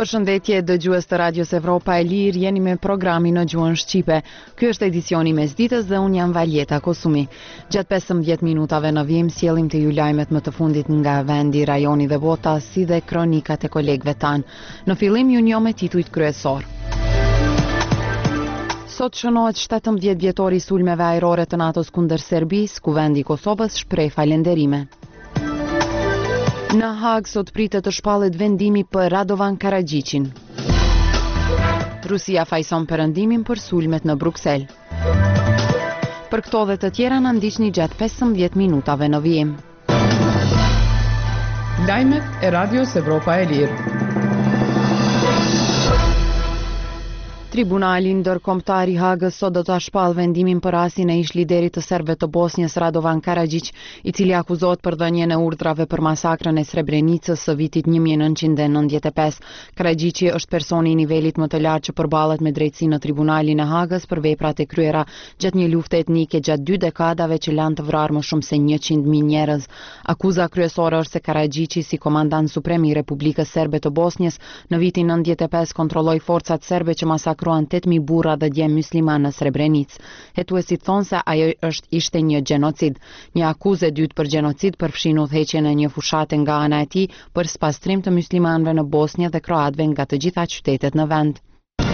Përshëndetje dëgjues të Radios Evropa e Lirë, jeni me programin në gjuhën shqipe. Ky është edicioni mesditës dhe unë jam Valjeta Kosumi. Gjatë 15 minutave në vim sjellim të ju lajmet më të fundit nga vendi, rajoni dhe bota, si dhe kronikat e kolegëve tanë. Në fillim ju njoh me titujt kryesor. Sot shënohet 17 vjetori i sulmeve ajrore të NATO-s kundër Serbisë, ku vendi i Kosovës shpreh falënderime. Në Hag sot pritet të shpallet vendimi për Radovan Karagjicin. Rusia fajson perëndimin për sulmet në Bruksel. Për këto dhe të tjera na ndiqni gjatë 15 minutave në vijim. Lajmet e Radios Evropa e Lirë. Tribunali ndërkombëtar i Hagës sot do ta shpall vendimin për rastin e ish-liderit të serbëve të Bosnjës Radovan Karadžić, i cili akuzohet për dhënien e urdhrave për masakrën e Srebrenicës së vitit 1995. Karadžići është personi i nivelit më të lartë që përballet me drejtësinë në tribunalin e Hagës për veprat e kryera gjatë një lufte etnike gjatë 2 dekadave që lanë të vrarë më shumë se 100.000 njerëz. Akuza kryesore është se Karadžići, si komandant suprem i Republikës Serbe të Bosnjës, në vitin 95 kontrolloi forcat serbe që masakruan 8.000 burra dhe djem musliman në Srebrenicë. Hetuesit thonë se ajo ishte një gjenocid. Një akuzë e dytë për gjenocid përfshin udhëheqjen e një fushate nga ana e tij për spastrim të muslimanëve në Bosnjë dhe kroatëve nga të gjitha qytetet në vend.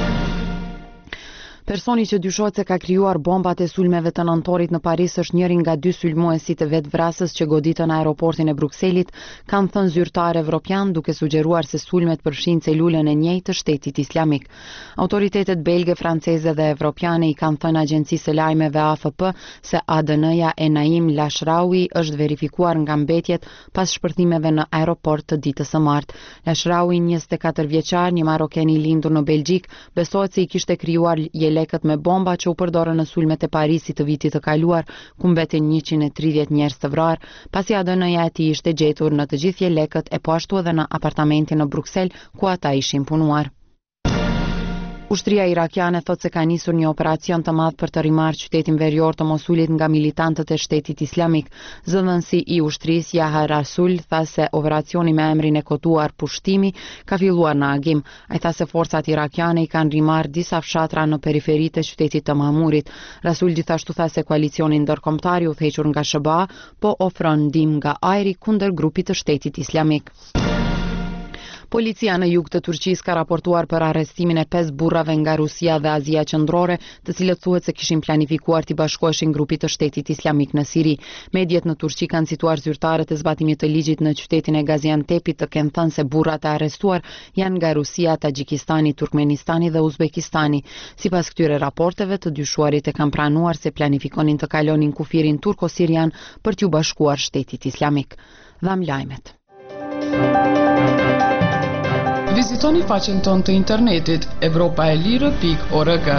Personi që dyshohet se ka krijuar bombat e sulmeve të nëntorit në Paris është njëri nga 2 sulmuesit të vetvrasës që goditën aeroportin e Brukselit, kanë thënë zyrtar evropian, duke sugjeruar se sulmet përfshin celulën e njëjtë të Shtetit Islamik. Autoritetet belge, franceze dhe evropiane i kanë thënë agjencisë së lajmeve AFP se ADN-ja e Naim Lashraoui është verifikuar nga mbetjet pas shpërthimeve në aeroport të ditës së martë. Lashraoui, 24 vjeçar, një maroken i lindur në Belgjik, besohet se i kishte krijuar lekët me bomba që u përdorën në sulmet e Parisit të vitit të kaluar, ku mbeten 130 njerëz të vrarë, pasi ADN-ja e tij ishte gjetur në të gjithë lekët e po ashtu edhe në apartamentin në Bruksel ku ata ishin punuar. Ushtria irakiane thot se ka nisur një operacion të madh për të rimarrë qytetin verior të Mosulit nga militantët e Shtetit Islamik. Zëdhënësi i ushtrisë Yahya Rasul tha se operacioni me emrin e kotuar Pushtimi ka filluar në agim. Ai tha se forcat irakiane i kanë rimarrë disa fshatra në periferitë e qytetit të Mahmurit. Rasul gjithashtu tha se koalicioni ndërkombëtar i udhëhequr nga SBA po ofron ndihmë nga ajri kundër grupit të Shtetit Islamik. Policia në jug të Turqisë ka raportuar për arrestimin e 5 burrave nga Rusia dhe Azia Qendrore, të cilët thuhet se kishin planifikuar t'i bashkoheshin grupit të Shtetit Islamik në Siri. Mediat në Turqi kanë cituar zyrtarët e zbatimit të ligjit në qytetin e Gaziantepit të kenë thënë se burrat e arrestuar janë nga Rusia, Tagjikistani, Turkmenistani dhe Uzbekistani. Sipas këtyre raporteve, të dyshuarit e kanë pranuar se planifikonin të kalonin kufirin turko-sirian për t'u bashkuar Shtetit Islamik. Dham lajmet. Vizitoni faqen tonë të internetit evropaelire.org.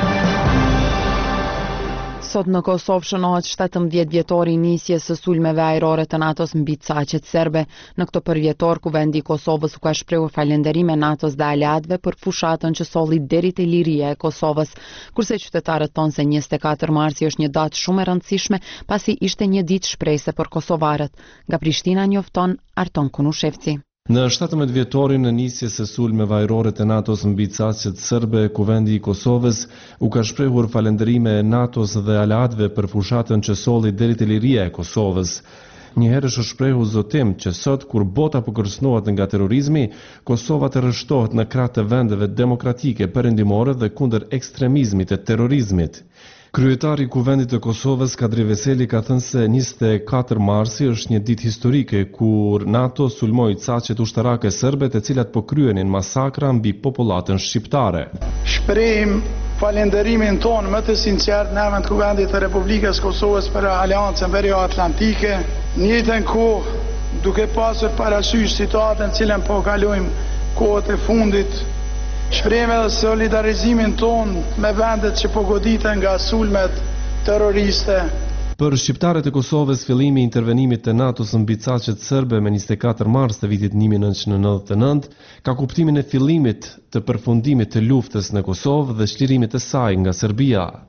Sot në Kosovë shënohet 17 vjetori i nisjes së sulmeve ajrore të NATO-s mbi caqet serbe. Në këtë përvjetor ku vendi i Kosovës u ka shprehur falënderime NATO-s dhe aleatëve për fushatën që solli deri te liria e Kosovës, kurse qytetarët thonë se 24 marsi është një datë shumë e rëndësishme pasi ishte një ditë shprehse për kosovarët. Nga Prishtina njofton Arton Kunushevci. Në 17 vjetorin e nisjes së sulmeve ajrore të NATO-s mbi caqet serbe, ku vendi i Kosovës u ka shprehur falënderime NATO-s dhe aleatëve për fushatën që solli deri te liria e Kosovës. Njëherë është shprehu zotim që sot, kur bota po kërcënohet nga terrorizmi, Kosova të rrështohet në krah të vendeve demokratike perëndimore dhe kundër ekstremizmit e terrorizmit. Kryetari i Kuvendit të Kosovës, Kadri Veseli, ka thënë se 24 marsi është një ditë historike kur NATO sulmoi caqet ushtarake serbe, të cilat po kryenin masakra mbi popullatën shqiptare. Shprehim falënderimin tonë më të sinqert në emër të Kuvendit të Republikës Kosovës për Aleancën Veriatlantike, në njëjtën kohë duke pasur parasysh situatën në cilën po kalojmë kohët e fundit. Shprehim edhe solidarizimin ton me vendet që po goditen nga sulmet terroriste. Për shqiptarët e Kosovës, fillimi i intervenimit të NATO-s mbi caqet serbe me 24 mars të vitit 1999 ka kuptimin e fillimit të përfundimit të luftës në Kosovë dhe çlirimit të saj nga Serbia.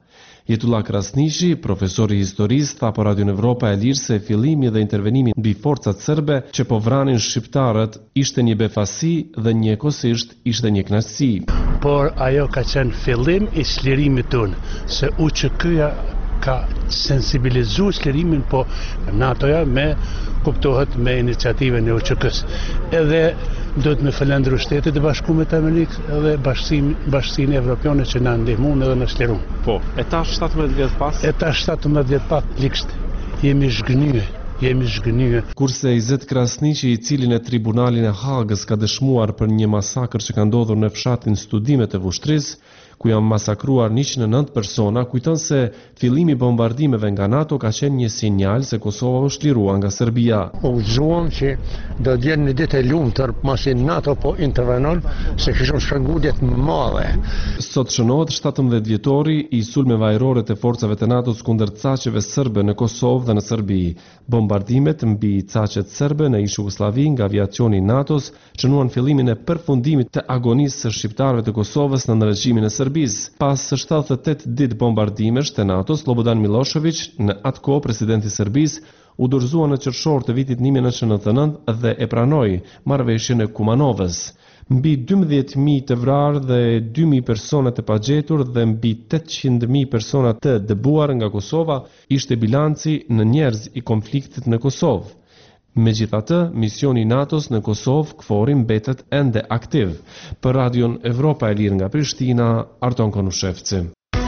Jetullah Krasniqi, profesori historisë, tha për Radio Evropa e Lirë se fillimi dhe intervenimi mbi forcat serbe që po vranin shqiptarët ishte një befasi dhe njëkohësisht ishte një kënaqësi. Por ajo ka qenë fillim i çlirimit tonë, se UÇK-ja ka sensibilizu çlirimin, po NATO-ja kuptohet me iniciativën e UÇK-s. Edhe do të me falendru Shtetet e Bashkuara të Amerikës edhe Bashkinë Evropiane që na ndihmuan edhe na çliruan. Po, e tash 17 vjet pas? E tash 17 vjet pas likst. Jemi zhgënyer. Kurse Izet Krasniqi, i cili në tribunalin e Hagës ka dëshmuar për një masakër që ka ndodhur në fshatin Studimet e Vushtrisë, ku janë masakruar 109 persona, kujton se fillimi i bombardimeve nga NATO ka qenë një sinjal se Kosova u shlirua nga Serbia. U gëzuam që do të jenë një ditë e lumtur pasi NATO po intervenon, se kishim shpërngulje të mëdha. Sot shënohet 17 vjetori i sulmeve ajrore të forcave të NATO-s kundër caqeve serbe në Kosovë dhe në Serbi. Bombardimet mbi caqet serbe në ish Jugosllavi nga aviacioni i NATO-s shënuan fillimin e përfundimit të agonisë së shqiptarëve të Kosovës në ndërgjimin e Serbisë. Pas 78 ditë bombardimesh të NATO-s, Slobodan Milošević, në atë kohë presidenti i Serbisë, u dorëzua në qershor të vitit 1999 dhe e pranoi marrëveshjen e Kumanovës. Mbi 12.000 të vrarë dhe 2.000 persona të pagjetur dhe mbi 800.000 persona të dëbuar nga Kosova ishte bilanci në njerëz i konfliktit në Kosovë. Megjithatë, misioni i NATO-s në Kosovë KFOR mbetet ende aktiv. Për Radion Evropa e Lirë nga Prishtina, Arton Konushevci.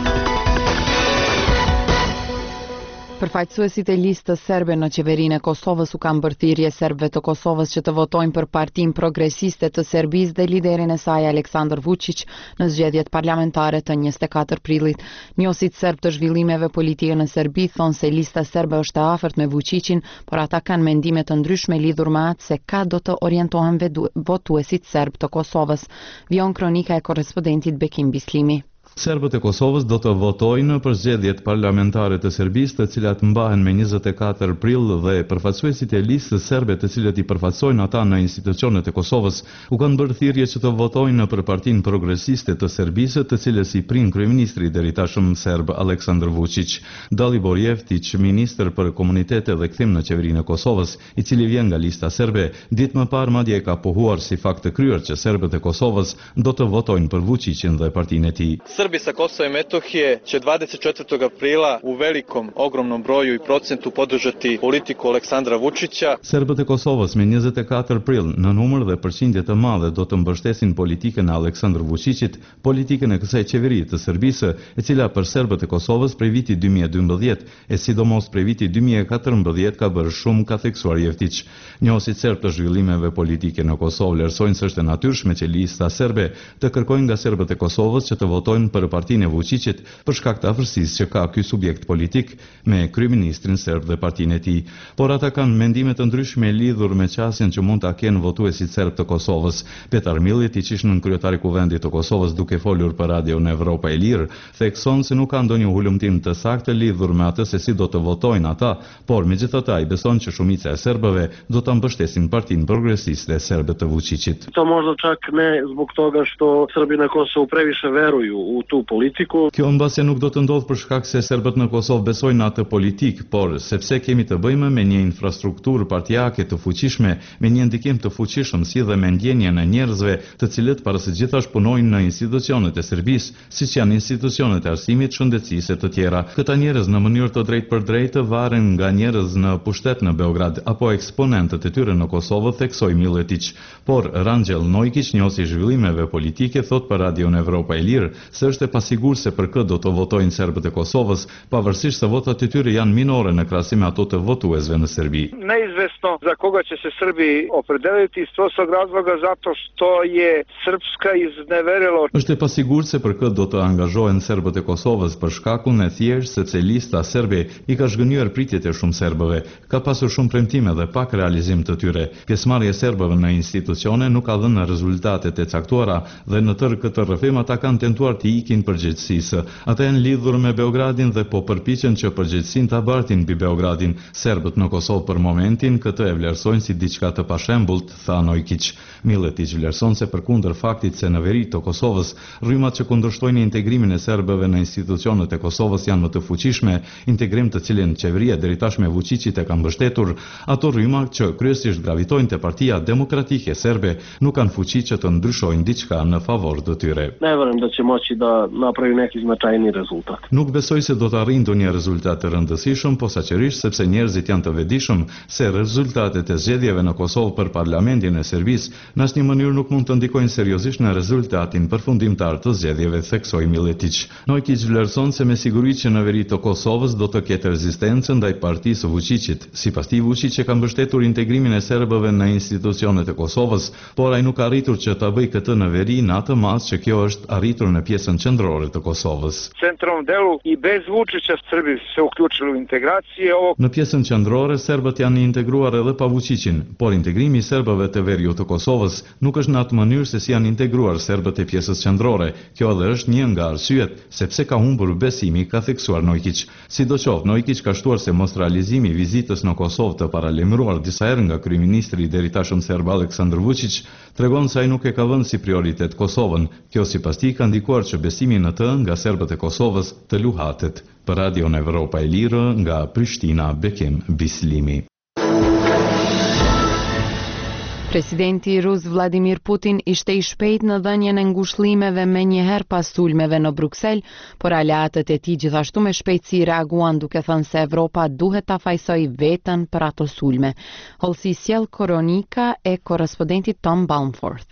Përfaqësuesit e listës serbe në qeverinë e Kosovës u kanë bërë thirrje serbëve të Kosovës që të votojnë për Partinë Progresiste të Serbisë dhe liderin e saj Aleksandar Vučić në zgjedhjet parlamentare të 24 prillit. Njohësit serb të zhvillimeve politike në Serbi thonë se lista serbe është e afërt me Vučićin, por ata kanë mendime të ndryshme lidhur me atë se ka do të orientohen votuesit serb të Kosovës. Vion kronika e korrespondentit Bekim Bislimi. Serbët e Kosovës do të votojnë për zgjedhjet parlamentare të Serbisë, të cilat mbahen me 24 prill dhe përfaqësuesit e listës serbe të cilët i përfaqësojnë ata në institucionet e Kosovës u kanë bërë thirrje që të votojnë për Partinë Progresiste të Serbisë, të cilës i prin kryeministri deri tashmë serb Aleksandar Vučić. Dalibor Jeftić, ministër për komunitete dhe kthim në qeverinë e Kosovës, i cili vjen nga lista serbe, ditë më parë madje ka pohuar si fakt të kryer që serbët e Kosovës do të votojnë për Vučićin dhe partinë e tij. Srbi sa Kosova i Metohije će 24. aprila u velikom, ogromnom broju i procentu podržati politiku Aleksandra Vučića. Serbët e Kosovës me 24 prill në numër dhe përqindje të madhe do të mbështesin politikën e Aleksandr Vučićit, politikën e kësaj qeverie të Serbisë, e cila për serbët e Kosovës prej vitit 2012 e sidomos prej vitit 2014 ka bërë shumë, ka theksuar Jeftić. Njohësit serb të zhvillimeve politike në Kosovë vlerësojnë se është e natyrshme që lista serbe të kërkojnë nga serbët e Kosovës që të votojnë për partinë e Vučićit për shkak të afërsisë që ka ky subjekt politik me kryeministrin serb dhe partinë e tij. Por ata kanë mendime të ndryshme lidhur me qasjen që mund ta kenë votuesit serb të Kosovës. Petar Milli, i qishën kryetari i kuvendit të Kosovës, duke folur për Radio në Evropa e Lirë, thekson se nuk ka ndonjë hulumtim të saktë lidhur me atë se si do të votojnë ata, por megjithatë ai beson që shumica e serbëve do ta mbështesin Partinë Progresiste e serbët të Vučićit. To možda čak ne zbog toga što Srbi na Kosovu previše veruju u tu politiku. Kjo mbasje nuk do të ndodhë për shkak se serbët në Kosovë besojnë atë politik, por sepse kemi të bëjmë me një infrastrukturë partijake të fuqishme, me një ndikim të fuqishëm si dhe me ndjenjen e njerëzve, të cilët para së gjithash punojnë në institucionet e Serbisë, siç janë institucionet e arsimit, shëndetësisë e të tjera. Këta njerëz në mënyrë të drejtë varen nga njerëz në pushtet në Beograd apo eksponentët e tyre në Kosovë, theksoi Miletić. Por Rangjel Nojkić, njohësi zhvillimeve politike, thot për Radio në Evropa e Lirë se është e pasiguar se për kë do të votojnë serbët e Kosovës, pavarësisht se votat e tyre janë minore në krahasim me ato të votuesve në Serbi. Neizvesno za koga će se Srbi opredeliti iz prostog razloga zato što je srpska izneverilo. Është e pasiguar se për kë do të angazhohen serbët e Kosovës për shkakun e thjeshtë sepse lista serbe i ka zhgënjur pritjet e shumë serbëve. Ka pasur shumë premtime dhe pak realizim të tyre. Pjesëmarrja e serbëve në institucione nuk ka dhënë rezultatet e caktuara dhe në tërë këtë rrëfim ata kanë tentuar të ikin përgjegjësisë. Ata janë lidhur me Beogradin dhe po përpiqen që përgjegjësinë ta bartin mbi Beogradin. Serbët në Kosovë për momentin këtë e vlerësojnë si diçka të pashembullt, tha Nojkić. Milletić vlerëson se përkundër faktit se në veri të Kosovës, rrymat që kundërshtojnë integrimin e serbëve në institucionet e Kosovës janë më të fuqishme, integrim të cilin qeveria deri tashme Vučićit e ka mbështetur, ato rryma që kryesisht gravitojnë te Partia Demokratike Serbe nuk kanë fuqi që të ndryshojnë diçka në favor të tyre. Ne vërem da će moći da napravi neki značajni rezultat. Nuk besoj se do të arrijë ndonjë rezultat të rëndësishëm, posaçërisht sepse njerëzit janë të vetëdijshëm se rezultatet e zgjedhjeve në Kosovë për parlamentin e Serbisë në asnjë mënyrë nuk mund të ndikojnë seriozisht në rezultatin përfundimtar të zgjedhjeve, theksoi Milletić. Nojkić vlerëson se me siguri që në veri të Kosovës do të ketë rezistencë ndaj partisë Vučićit. Sipas tij, Vučić ka mbështetur integrimin e serbëve në institucionet e Kosovës, por ai nuk arritur që ta bëjë këtë në veri në atë mas që kjo është arritur në pjesën qendrore të Kosovës. Centrom delu I bez Vučića Srbi se uključili u integracije. Në pjesën qendrore serbët janë integruar edhe pa Vučićin, por integrimi I serbëve të veriut të Kosovës nuk është në atë mënyrë se si janë integruar serbët e pjesës qendrore. Kjo edhe është një nga arsyet sepse ka humbur besimi, ka theksuar Nojkić. Sidoqoftë, Nojkić ka shtuar se mos realizimi I vizitës në Kosovë të paralajmëruar disa herë nga kryeministri deri tashëm serb Aleksandar Vučić tregon se ai nuk e ka vënë si prioritet Kosovën. Kjo sipas tij ka ndikuar që besimi në të nga serbët e Kosovës të luhatet. Për Radion Evropa e Lirë nga Prishtina, Bekim Bislimi. Presidenti rus Vladimir Putin ishte I shpejt në dhënien e ngushëllimeve me njëherë pas sulmeve në Bruksel, por aleatët e tij gjithashtu me shpejtësi reaguan duke thënë se Evropa duhet ta fajsojë veten për ato sulme. Holsi sjell kronika e korrespondenti Tom Baumforth.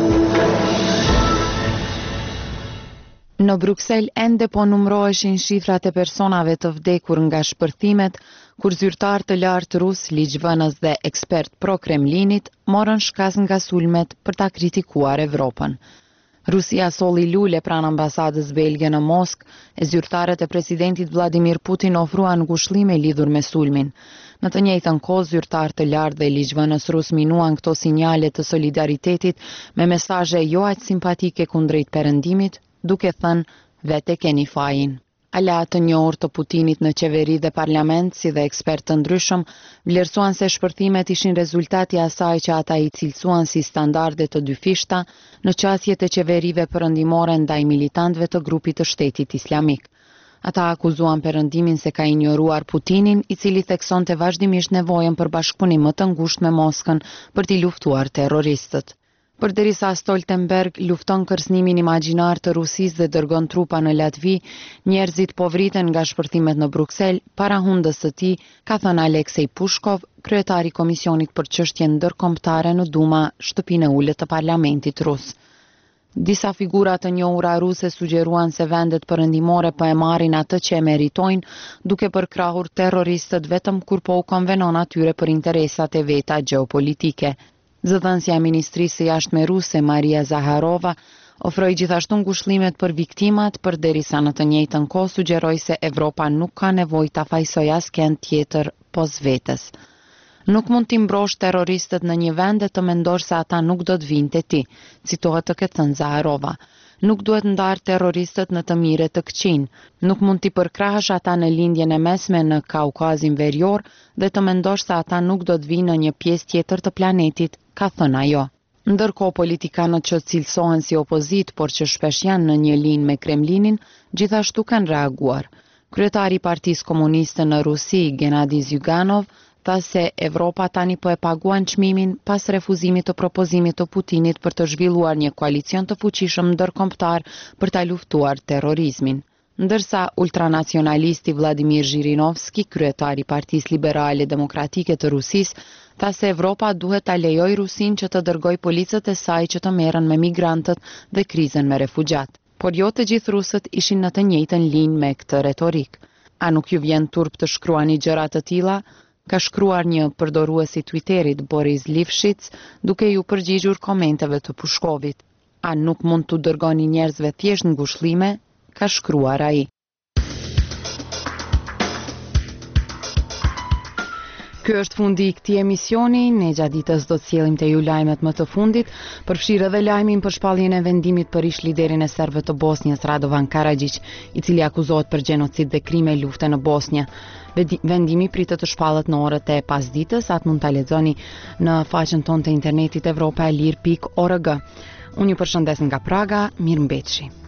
Në Bruksel ende po numëroheshin shifrat e personave të vdekur nga shpërthimet, kur zyrtar të lartë rus, ligjvënës dhe ekspert pro-Kremlinit morën shkas nga sulmet për ta kritikuar Evropën. Rusia solli lule pranë ambasadës belge në Moskë, e zyrtarët e presidentit Vladimir Putin ofruan ngushëllime lidhur me sulmin. Në të njëjtën kohë, zyrtarë të lartë dhe ligjvënës rus minuan këto sinjale të solidaritetit me mesazhe jo aq simpatike kundrejt perëndimit, duke thënë vete keni fajin. Aleatë të njohur të Putinit në qeveri dhe parlament, si dhe ekspertë të ndryshëm, vlerësuan se shpërthimet ishin rezultati asaj që ata I cilësuan si standarde të dyfishta në qasjet e qeverive perëndimore ndaj militantëve të grupit të Shtetit Islamik. Ata akuzuan perëndimin se ka injoruar Putinin, I cili theksonte vazhdimisht nevojën për bashkëpunim më të ngushtë me Moskën për t'i luftuar terroristët. Përderisa Stoltenberg lufton kërcënimin imagjinar të Rusisë dhe dërgon trupa në Latvi, njerëzit po vriten nga shpërthimet në Bruksel, para hundës së tij, ka thënë Aleksej Pushkov, kryetari I Komisionit për çështje ndërkombëtare në Duma, shtëpinë e ulët të parlamentit rus. Disa figura të njohura ruse sugjeruan se vendet perëndimore po e marrin atë që e meritojnë, duke përkrahur terroristët vetëm kur po u konvenon atyre për interesat e veta gjeopolitike. Zëdhënësja e Ministrisë së Jashtme ruse Maria Zaharova ofroi gjithashtu ngushëllimet për viktimat, përderisa në të njëjtën kohë sugjeroi se Evropa nuk ka nevojë ta fajsojë askënd tjetër pos vetes. Nuk mund t'i mbrosh terroristët në një vend e të mendosh se ata nuk do të vinë te ti, citohet të ketë thënë Zaharova. Nuk duhet ndarë terroristët në të mire të këqin. Nuk mund t'i përkrahësh ata në lindjen e mesme në Kaukazin Verior dhe të mendosh se ata nuk do të vinë në një pjesë tjetër të planetit, ka thënë ajo. Ndërkohë politikanët që cilësohen si opozit, por që shpesh janë në një linjë me Kremlinin, gjithashtu kanë reaguar. Kryetari I Partisë Komuniste në Rusi, Gennadi Zyuganov, tha se Evropa tani po e paguan çmimin pas refuzimit të propozimit të Putinit për të zhvilluar një koalicion të fuqishëm ndërkombëtar për ta luftuar terrorizmin. Ndërsa ultranacionalisti Vladimir Zhirinovski, kryetari I Partisë Liberale Demokratike të Rusisë, tha se Evropa duhet ta lejojë Rusin që të dërgojë policët e saj që të merren me migrantët dhe krizën me refugjat. Por jo të gjithë rusët ishin në të njëjtën linjë me këtë retorik. A nuk ju vjen turp të shkruani gjëra të tilla? Ka shkruar një përdorues I Twitterit, Boris Lifshitz, duke ju përgjigjur komenteve të Pushkovit. A nuk mund t'u dërgoni njerëzve thjesht ngushëllime? Ka shkruar ai. Ky është fundi I këtij emisioni, ne gjatë ditës do të sjellim te ju lajmet më të fundit, përfshirë edhe lajmin për shpalljen e vendimit për ish liderin e serbëve të Bosnjës Radovan Karadžić, I cili akuzohet për gjenocid dhe krime lufte në Bosnjë. Vendimi pritet të shpallet në orët e pasdites, atë mund ta lexoni në faqen tonë të internetit evropaelir.org. Unë ju përshëndes nga Praga, mirëmbëjtje.